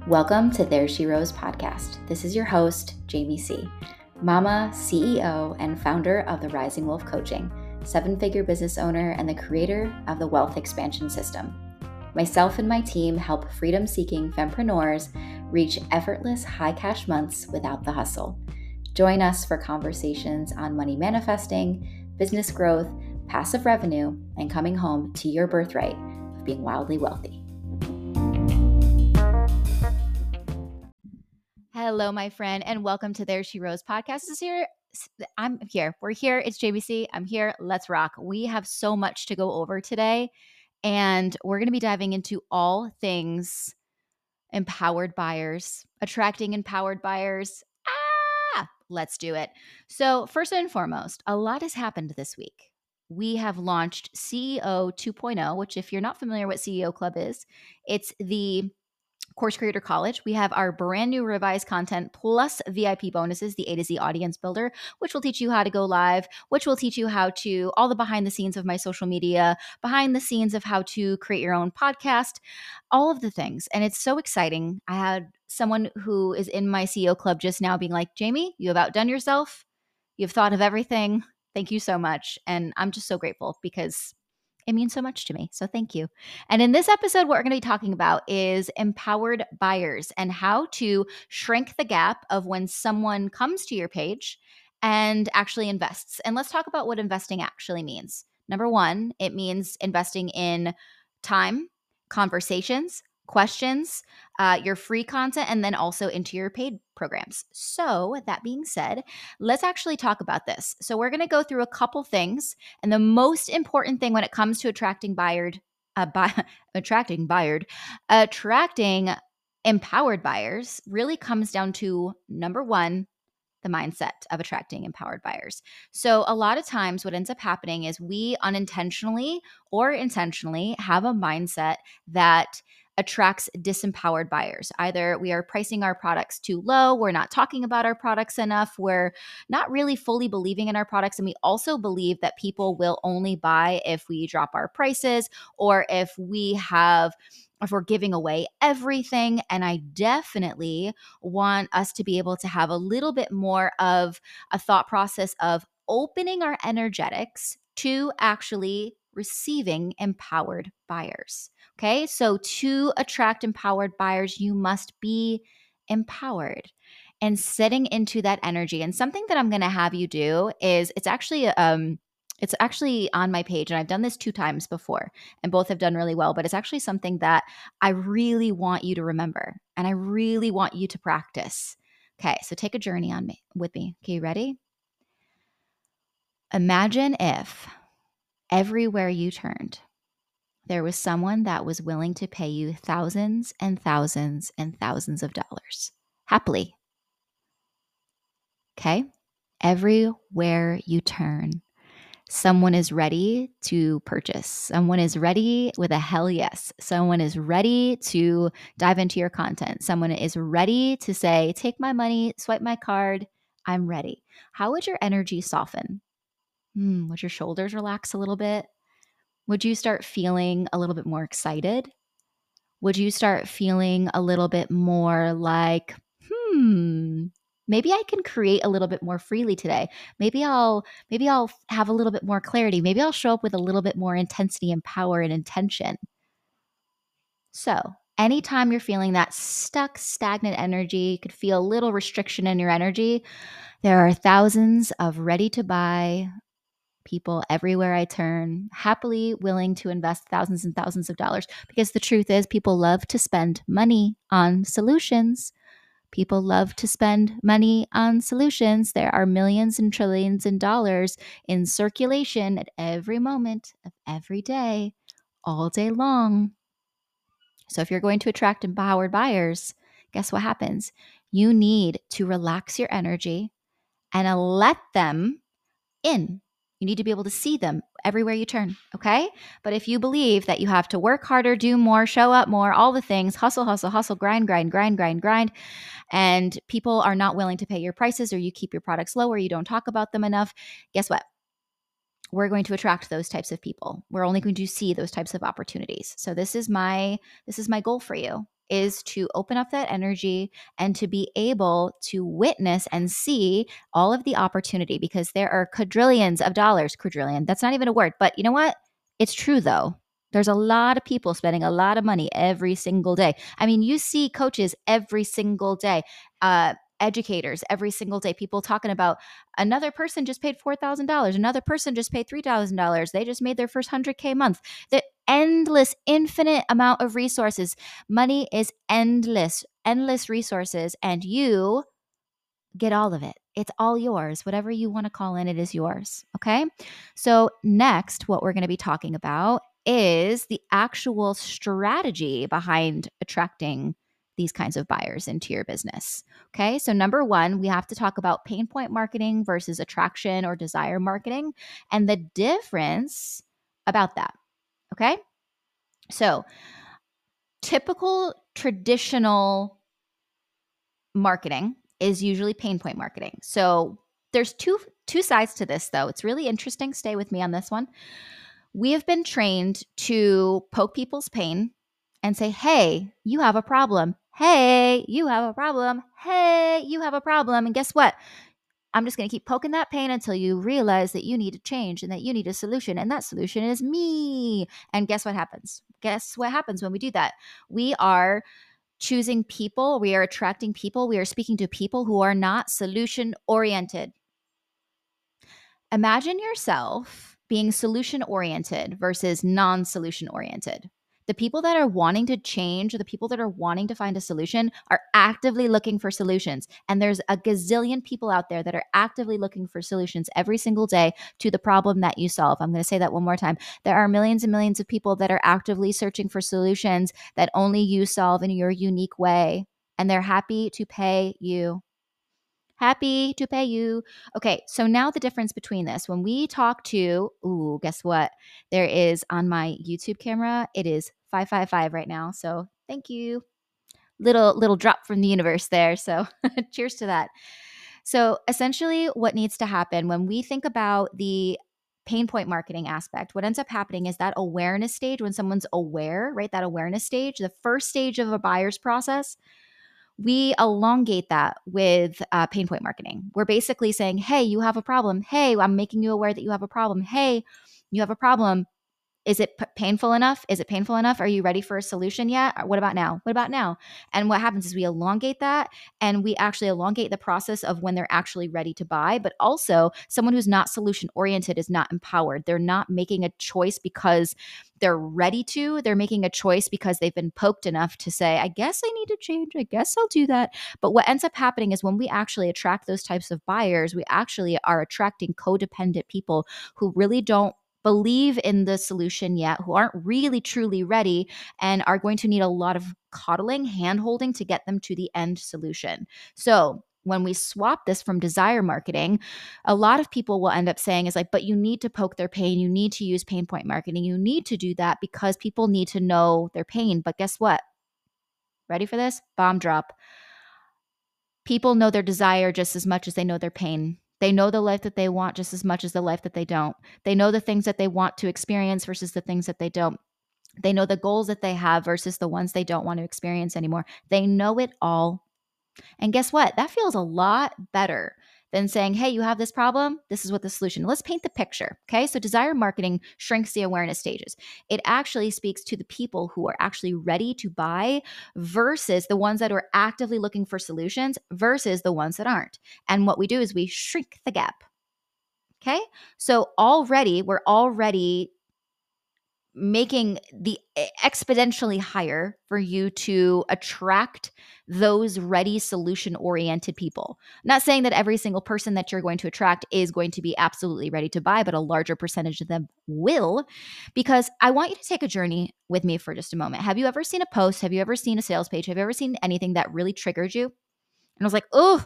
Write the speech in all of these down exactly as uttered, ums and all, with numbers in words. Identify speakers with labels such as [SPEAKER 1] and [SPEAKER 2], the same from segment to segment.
[SPEAKER 1] Welcome to There She Rose podcast. This is your host, Jamie C., mama, C E O, and founder of the Rising Wolf Coaching, seven-figure business owner, and the creator of the Wealth Expansion System. Myself and my team help freedom-seeking fempreneurs reach effortless high-cash months without the hustle. Join us for conversations on money manifesting, business growth, passive revenue, and coming home to your birthright of being wildly wealthy. Hello, my friend, and welcome to There She Rose podcast. This is here. I'm here. We're here. It's J B C. I'm here. Let's rock. We have so much to go over today, and we're going to be diving into all things empowered buyers, attracting empowered buyers. Ah, let's do it. So first and foremost, a lot has happened this week. We have launched C E O two point oh, which if you're not familiar what C E O Club is, it's the Course Creator College. We have our brand new revised content plus V I P bonuses, the A to Z Audience Builder, which will teach you how to go live, which will teach you how to, all the behind the scenes of my social media, behind the scenes of how to create your own podcast, all of the things. And it's so exciting. I had someone who is in my C E O Club just now being like, Jamie, you have outdone yourself. You've thought of everything. Thank you so much. And I'm just so grateful because it means so much to me. So thank you. And in this episode, what we're going to be talking about is empowered buyers and how to shrink the gap of when someone comes to your page and actually invests. And let's talk about what investing actually means. Number one, it means investing in time, conversations, questions, uh, your free content, and then also into your paid programs. So that being said, let's actually talk about this. So we're going to go through a couple things. And the most important thing when it comes to attracting buyered, uh, buy, attracting buyered, attracting empowered buyers really comes down to number one, the mindset of attracting empowered buyers. So a lot of times what ends up happening is we unintentionally or intentionally have a mindset that attracts disempowered buyers. Either we are pricing our products too low, we're not talking about our products enough, we're not really fully believing in our products, and we also believe that people will only buy if we drop our prices or if we have if we're giving away everything. And I definitely want us to be able to have a little bit more of a thought process of opening our energetics to actually receiving empowered buyers. Okay, so to attract empowered buyers, you must be empowered and setting into that energy. And something that I'm going to have you do is it's actually um it's actually on my page, and I've done this two times before, and both have done really well, but it's actually something that I really want you to remember, and I really want you to practice. Okay, so take a journey on me with me. Okay, you ready? Imagine if everywhere you turned, there was someone that was willing to pay you thousands and thousands and thousands of dollars happily. Okay? Everywhere you turn, someone is ready to purchase. Someone is ready with a hell yes. Someone is ready to dive into your content. Someone is ready to say, take my money, swipe my card. I'm ready. How would your energy soften? Hmm, would your shoulders relax a little bit? Would you start feeling a little bit more excited? Would you start feeling a little bit more like, hmm, maybe I can create a little bit more freely today. Maybe I'll maybe I'll have a little bit more clarity. Maybe I'll show up with a little bit more intensity and power and intention. So, anytime you're feeling that stuck, stagnant energy, you could feel a little restriction in your energy, there are thousands of ready to buy people everywhere I turn, happily willing to invest thousands and thousands of dollars, because the truth is people love to spend money on solutions. People love to spend money on solutions. There are millions and trillions in dollars in circulation at every moment of every day, all day long. So if you're going to attract empowered buyers, guess what happens? You need to relax your energy and let them in. You need to be able to see them everywhere you turn, okay? But if you believe that you have to work harder, do more, show up more, all the things, hustle, hustle, hustle, grind, grind, grind, grind, grind, and people are not willing to pay your prices, or you keep your products low, or you don't talk about them enough, guess what? We're going to attract those types of people. We're only going to see those types of opportunities. So this is my this is my goal for you, is to open up that energy and to be able to witness and see all of the opportunity, because there are quadrillions of dollars. Quadrillion, that's not even a word, but you know what? It's true though. There's a lot of people spending a lot of money every single day. I mean, you see coaches every single day, uh, educators every single day, people talking about another person just paid four thousand dollars, another person just paid three thousand dollars. They just made their first one hundred K month. The endless, infinite amount of resources. Money is endless, endless resources, and you get all of it. It's all yours. Whatever you want to call in, it is yours. Okay. So, next, what we're going to be talking about is the actual strategy behind attracting these kinds of buyers into your business. Okay. So, number one, we have to talk about pain point marketing versus attraction or desire marketing and the difference about that. Okay. So, typical traditional marketing is usually pain point marketing. So there's two two sides to this though. It's really interesting. Stay with me on this one. We have been trained to poke people's pain and say, "Hey, you have a problem. Hey, you have a problem. Hey, you have a problem." And guess what? I'm just going to keep poking that pain until you realize that you need a change and that you need a solution. And that solution is me. And guess what happens? Guess what happens when we do that? We are choosing people, we are attracting people, we are speaking to people who are not solution oriented. Imagine yourself being solution oriented versus non solution oriented. The people that are wanting to change, or the people that are wanting to find a solution, are actively looking for solutions. And there's a gazillion people out there that are actively looking for solutions every single day to the problem that you solve. I'm going to say that one more time. There are millions and millions of people that are actively searching for solutions that only you solve in your unique way. And they're happy to pay you. Happy to pay you. Okay, so now the difference between this. When we talk to, ooh, guess what? There is on my YouTube camera, it is five five five right now. So thank you. Little little drop from the universe there. So cheers to that. So essentially what needs to happen when we think about the pain point marketing aspect, what ends up happening is that awareness stage, when someone's aware, right? That awareness stage, the first stage of a buyer's process, we elongate that with uh, pain point marketing. We're basically saying, "Hey, you have a problem. Hey, I'm making you aware that you have a problem. Hey, you have a problem. Is it p- painful enough? Is it painful enough? Are you ready for a solution yet? Or what about now? What about now?" And what happens is we elongate that, and we actually elongate the process of when they're actually ready to buy. But also, someone who's not solution oriented is not empowered. They're not making a choice because they're ready to. They're making a choice because they've been poked enough to say, "I guess I need to change. I guess I'll do that." But what ends up happening is when we actually attract those types of buyers, we actually are attracting codependent people who really don't believe in the solution yet, who aren't really truly ready, and are going to need a lot of coddling, hand holding to get them to the end solution. So when we swap this from desire marketing, a lot of people will end up saying is like, "But you need to poke their pain. You need to use pain point marketing. You need to do that because people need to know their pain." But guess what? Ready for this? Bomb drop. People know their desire just as much as they know their pain. They know the life that they want just as much as the life that they don't. They know the things that they want to experience versus the things that they don't. They know the goals that they have versus the ones they don't want to experience anymore. They know it all. And guess what? That feels a lot better than saying, "Hey, you have this problem. This is what the solution." Let's paint the picture. Okay. So desire marketing shrinks the awareness stages. It actually speaks to the people who are actually ready to buy versus the ones that are actively looking for solutions versus the ones that aren't. And what we do is we shrink the gap. Okay. So already, we're already making the exponentially higher for you to attract those ready solution oriented people. I'm not saying that every single person that you're going to attract is going to be absolutely ready to buy, but a larger percentage of them will, because I want you to take a journey with me for just a moment. Have you ever seen a post? Have you ever seen a sales page? Have you ever seen anything that really triggered you? And I was like, "Oh,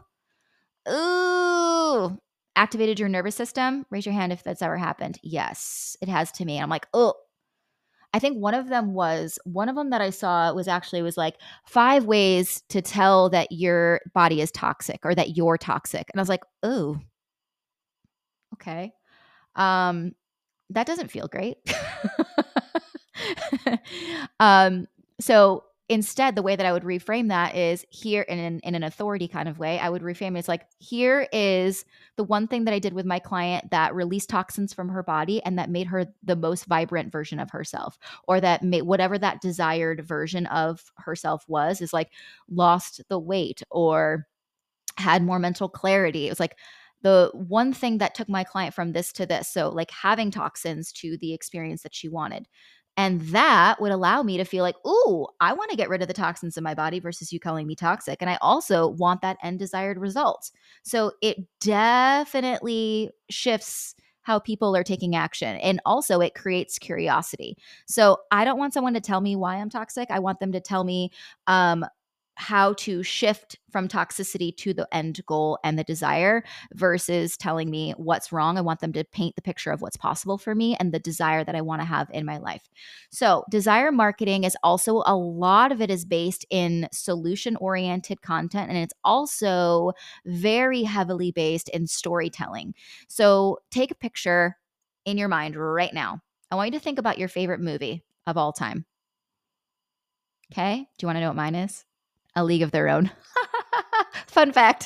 [SPEAKER 1] ooh," activated your nervous system? Raise your hand if that's ever happened. Yes, it has to me. I'm like, "Oh." I think one of them was one of them that I saw was actually was like five ways to tell that your body is toxic or that you're toxic. And I was like, "Oh, okay. Um, that doesn't feel great." um, so instead, the way that I would reframe that is here in an, in an authority kind of way. I would reframe it as like, here is the one thing that I did with my client that released toxins from her body and that made her the most vibrant version of herself, or that made whatever that desired version of herself was, is like lost the weight or had more mental clarity. It was like the one thing that took my client from this to this. So like having toxins to the experience that she wanted. And that would allow me to feel like, ooh, I want to get rid of the toxins in my body versus you calling me toxic. And I also want that end desired result. So it definitely shifts how people are taking action. And also it creates curiosity. So I don't want someone to tell me why I'm toxic. I want them to tell me, um, how to shift from toxicity to the end goal and the desire versus telling me what's wrong. I want them to paint the picture of what's possible for me and the desire that I want to have in my life. So desire marketing is also, a lot of it is based in solution-oriented content, and it's also very heavily based in storytelling. So take a picture in your mind right now. I want you to think about your favorite movie of all time. Okay? Do you want to know what mine is? A League of Their Own. Fun fact.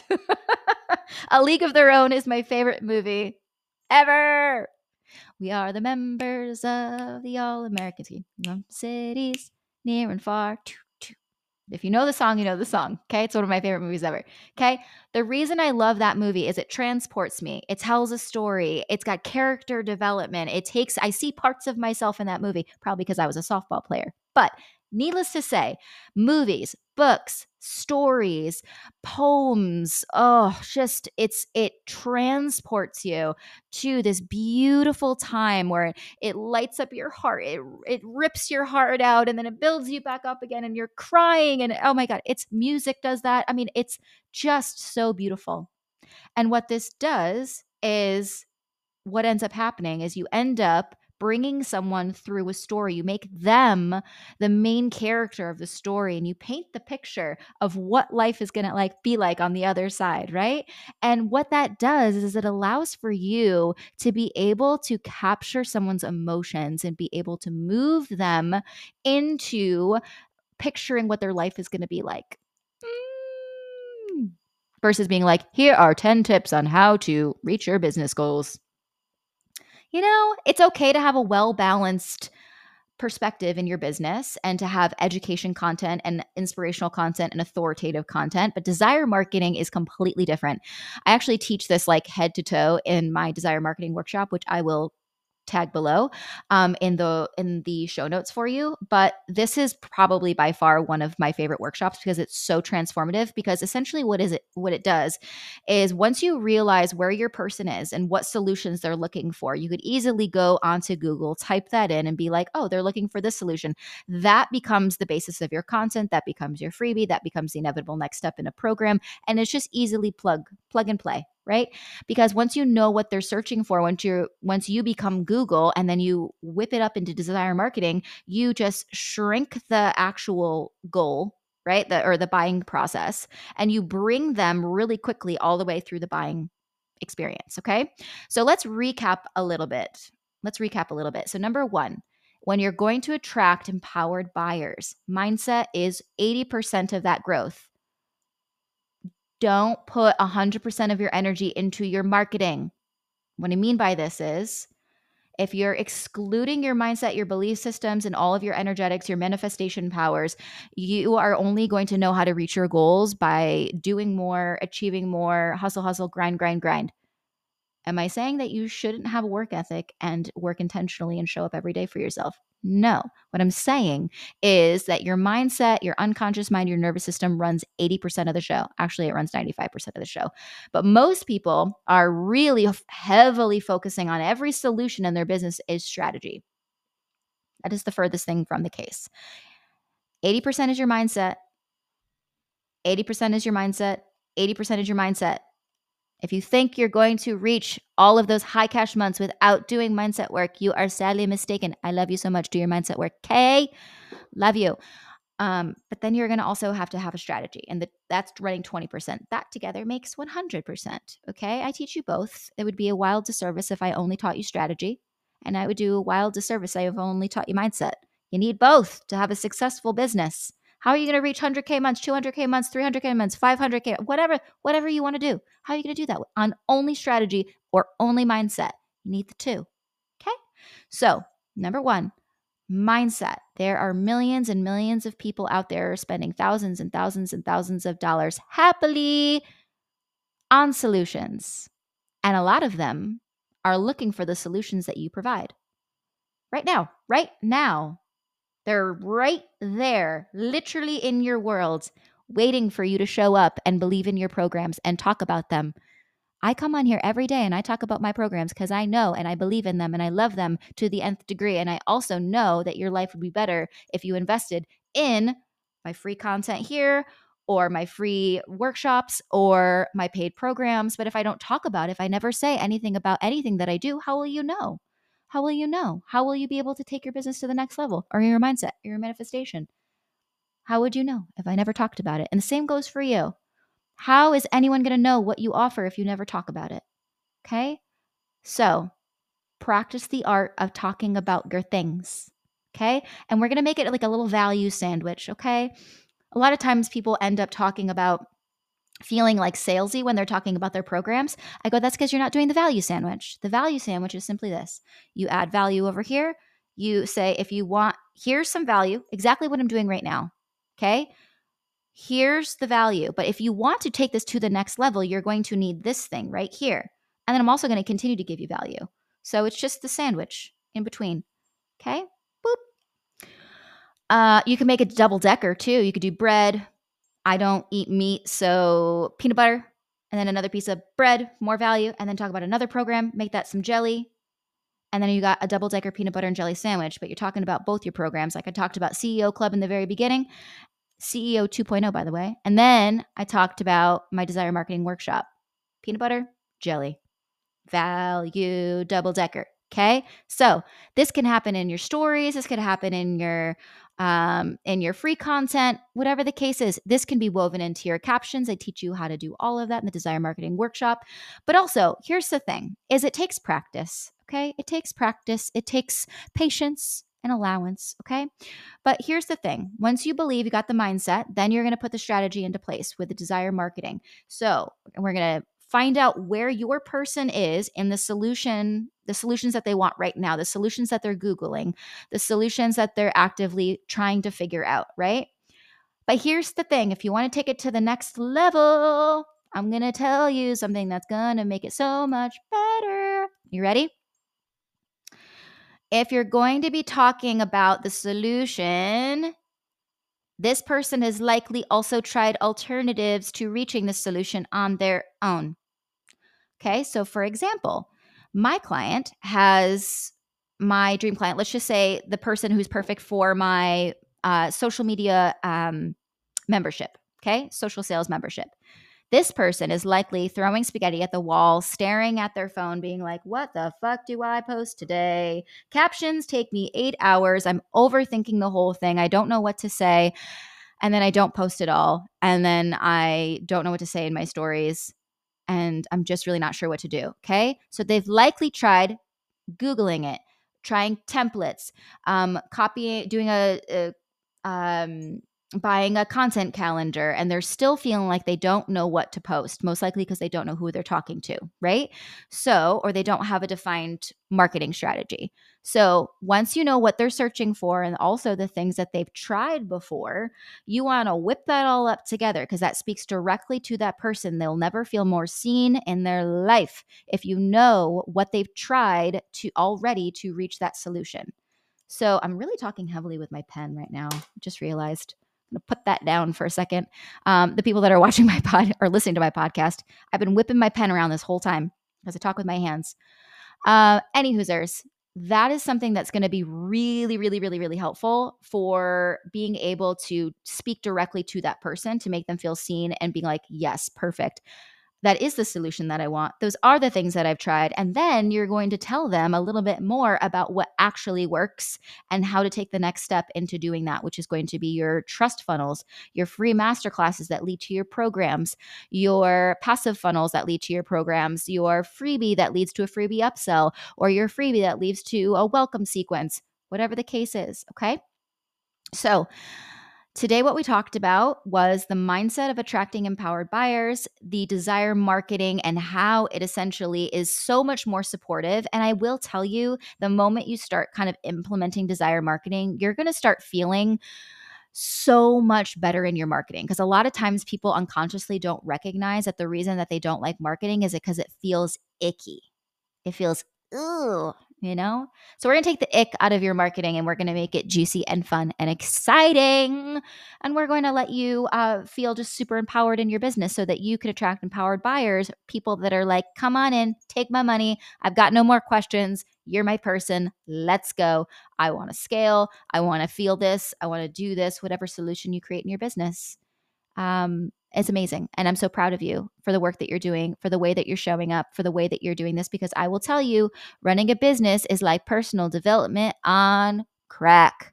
[SPEAKER 1] A League of Their Own is my favorite movie ever. We are the members of the All-American team. From cities near and far. If you know the song, you know the song. Okay. It's one of my favorite movies ever. Okay. The reason I love that movie is it transports me. It tells a story. It's got character development. It takes, I see parts of myself in that movie, probably because I was a softball player. But needless to say, movies, books, stories, poems, oh, just it's it transports you to this beautiful time where it lights up your heart. It it rips your heart out and then it builds you back up again and you're crying and oh my God, it's music does that. I mean, it's just so beautiful. And what this does is what ends up happening is you end up bringing someone through a story. You make them the main character of the story and you paint the picture of what life is going to like be like on the other side, right? And what that does is it allows for you to be able to capture someone's emotions and be able to move them into picturing what their life is going to be like. Mm. Versus being like, here are ten tips on how to reach your business goals. You know, it's okay to have a well-balanced perspective in your business and to have education content and inspirational content and authoritative content, but desire marketing is completely different. I actually teach this like head to toe in my desire marketing workshop, which I will tag below um, in the in the show notes for you. But this is probably by far one of my favorite workshops because it's so transformative. Because essentially, what is it? What it does is once you realize where your person is and what solutions they're looking for, you could easily go onto Google, type that in, and be like, "Oh, they're looking for this solution." That becomes the basis of your content. That becomes your freebie. That becomes the inevitable next step in a program, and it's just easily plug plug and play. Right? Because once you know what they're searching for, once you're once you become Google and then you whip it up into desire marketing, you just shrink the actual goal, right? The, or the buying process, and you bring them really quickly all the way through the buying experience. Okay. So let's recap a little bit. Let's recap a little bit. So number one, when you're going to attract empowered buyers, mindset is eighty percent of that growth. Don't put one hundred percent of your energy into your marketing. What I mean by this is if you're excluding your mindset, your belief systems, and all of your energetics, your manifestation powers, you are only going to know how to reach your goals by doing more, achieving more, hustle, hustle, grind, grind, grind. Am I saying that you shouldn't have a work ethic and work intentionally and show up every day for yourself? No. What I'm saying is that your mindset, your unconscious mind, your nervous system runs eighty percent of the show. Actually, it runs ninety-five percent of the show. But most people are really heavily focusing on every solution in their business is strategy. That is the furthest thing from the case. eighty percent is your mindset. eighty percent is your mindset. eighty percent is your mindset. If you think you're going to reach all of those high cash months without doing mindset work, you are sadly mistaken. I love you so much. Do your mindset work. Okay? Love you. Um, but then you're going to also have to have a strategy. And the, that's running twenty percent. That together makes one hundred percent. Okay? I teach you both. It would be a wild disservice if I only taught you strategy. And I would do a wild disservice if I have only taught you mindset. You need both to have a successful business. How are you going to reach one hundred K months, two hundred K months, three hundred K months, five hundred K, whatever, whatever you want to do? How are you going to do that on only strategy or only mindset? You need the two. Okay. So number one, mindset. There are millions and millions of people out there spending thousands and thousands and thousands of dollars happily on solutions. And a lot of them are looking for the solutions that you provide. Right now, right now. They're right there, literally in your world, waiting for you to show up and believe in your programs and talk about them. I come on here every day and I talk about my programs because I know and I believe in them and I love them to the nth degree. And I also know that your life would be better if you invested in my free content here or my free workshops or my paid programs. But if I don't talk about it, if I never say anything about anything that I do, how will you know? How will you know? How will you be able to take your business to the next level or your mindset, your manifestation? How would you know if I never talked about it? And the same goes for you. How is anyone going to know what you offer if you never talk about it? Okay. So practice the art of talking about your things. Okay. And we're going to make it like a little value sandwich. Okay. A lot of times people end up talking about feeling like salesy when they're talking about their programs. I go, that's because you're not doing the value sandwich. The value sandwich is simply this. You add value over here. You say, if you want, here's some value, exactly what I'm doing right now. Okay. Here's the value. But if you want to take this to the next level, you're going to need this thing right here. And then I'm also going to continue to give you value. So it's just the sandwich in between. Okay. Boop. Uh, you can make a double decker too. You could do bread. I don't eat meat, so peanut butter, and then another piece of bread, more value, and then talk about another program, make that some jelly, and then you got a double-decker peanut butter and jelly sandwich, but you're talking about both your programs. Like I talked about C E O Club in the very beginning, C E O two point oh, by the way, and then I talked about my Desire Marketing Workshop, peanut butter, jelly, value, double-decker, okay? So this can happen in your stories. This could happen in your um, in your free content, whatever the case is. This can be woven into your captions. I teach you how to do all of that in the Desire Marketing Workshop. But also, here's the thing, is it takes practice, okay? It takes practice. It takes patience and allowance, okay? But here's the thing. Once you believe you got the mindset, then you're going to put the strategy into place with the Desire Marketing. So we're going to find out where your person is in the solution, the solutions that they want right now, the solutions that they're Googling, the solutions that they're actively trying to figure out, right? But here's the thing. If you want to take it to the next level, I'm going to tell you something that's going to make it so much better. You ready? If you're going to be talking about the solution, this person has likely also tried alternatives to reaching the solution on their own. Okay, so for example, my client has my dream client. Let's just say the person who's perfect for my uh, social media um, membership. Okay, social sales membership. This person is likely throwing spaghetti at the wall, staring at their phone, being like, what the fuck do I post today? Captions take me eight hours. I'm overthinking the whole thing. I don't know what to say. And then I don't post it all. And then I don't know what to say in my stories. And I'm just really not sure what to do. Okay. So they've likely tried Googling it, trying templates, um, copying, doing a, a um, buying a content calendar, and they're still feeling like they don't know what to post, most likely because they don't know who they're talking to, right? So, or they don't have a defined marketing strategy. So once you know what they're searching for and also the things that they've tried before, you want to whip that all up together because that speaks directly to that person. They'll never feel more seen in their life if you know what they've tried to already to reach that solution. So I'm really talking heavily with my pen right now. Just realized. I'm going to put that down for a second. Um, the people that are watching my pod or listening to my podcast, I've been whipping my pen around this whole time because I talk with my hands. Uh, any hoosers, that is something that's going to be really, really, really, really helpful for being able to speak directly to that person to make them feel seen and being like, yes, perfect. That is the solution that I want. Those are the things that I've tried. And then you're going to tell them a little bit more about what actually works and how to take the next step into doing that, which is going to be your trust funnels, your free masterclasses that lead to your programs, your passive funnels that lead to your programs, your freebie that leads to a freebie upsell, or your freebie that leads to a welcome sequence, whatever the case is. Okay. So Today, what we talked about was the mindset of attracting empowered buyers, the desire marketing, and how it essentially is so much more supportive. And I will tell you, the moment you start kind of implementing desire marketing, you're going to start feeling so much better in your marketing. Because a lot of times people unconsciously don't recognize that the reason that they don't like marketing is because it feels icky. It feels, ooh, you know? So we're going to take the ick out of your marketing and we're going to make it juicy and fun and exciting. And we're going to let you uh, feel just super empowered in your business so that you can attract empowered buyers, people that are like, come on in, take my money. I've got no more questions. You're my person. Let's go. I want to scale. I want to feel this. I want to do this, whatever solution you create in your business. Um, it's amazing. And I'm so proud of you for the work that you're doing, for the way that you're showing up, for the way that you're doing this, because I will tell you, running a business is like personal development on crack.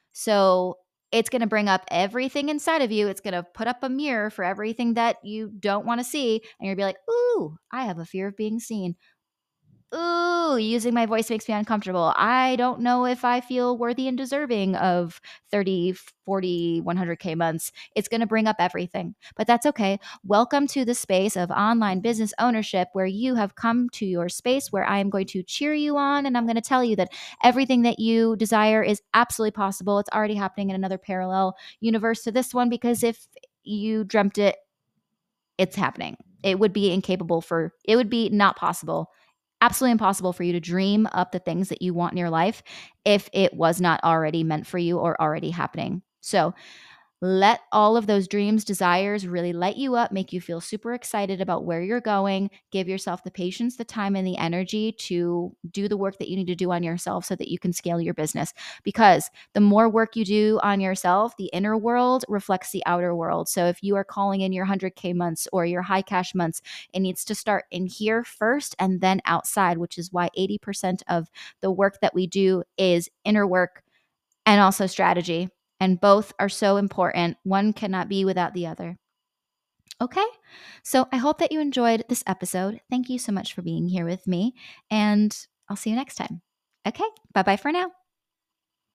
[SPEAKER 1] So it's going to bring up everything inside of you. It's going to put up a mirror for everything that you don't want to see. And you'll be like, ooh, I have a fear of being seen. Ooh, using my voice makes me uncomfortable. I don't know if I feel worthy and deserving of thirty, forty, one hundred K months. It's going to bring up everything, but that's okay. Welcome to the space of online business ownership where you have come to your space where I am going to cheer you on. And I'm going to tell you that everything that you desire is absolutely possible. It's already happening in another parallel universe to this one, because if you dreamt it, it's happening. It would be incapable for, it would be not possible, absolutely impossible for you to dream up the things that you want in your life if it was not already meant for you or already happening. So let all of those dreams, desires really light you up, make you feel super excited about where you're going. Give yourself the patience, the time, and the energy to do the work that you need to do on yourself so that you can scale your business. Because the more work you do on yourself, the inner world reflects the outer world. So if you are calling in your one hundred K months or your high cash months, it needs to start in here first and then outside, which is why eighty percent of the work that we do is inner work and also strategy. And both are so important. One cannot be without the other. Okay. So I hope that you enjoyed this episode. Thank you so much for being here with me. And I'll see you next time. Okay. Bye bye for now.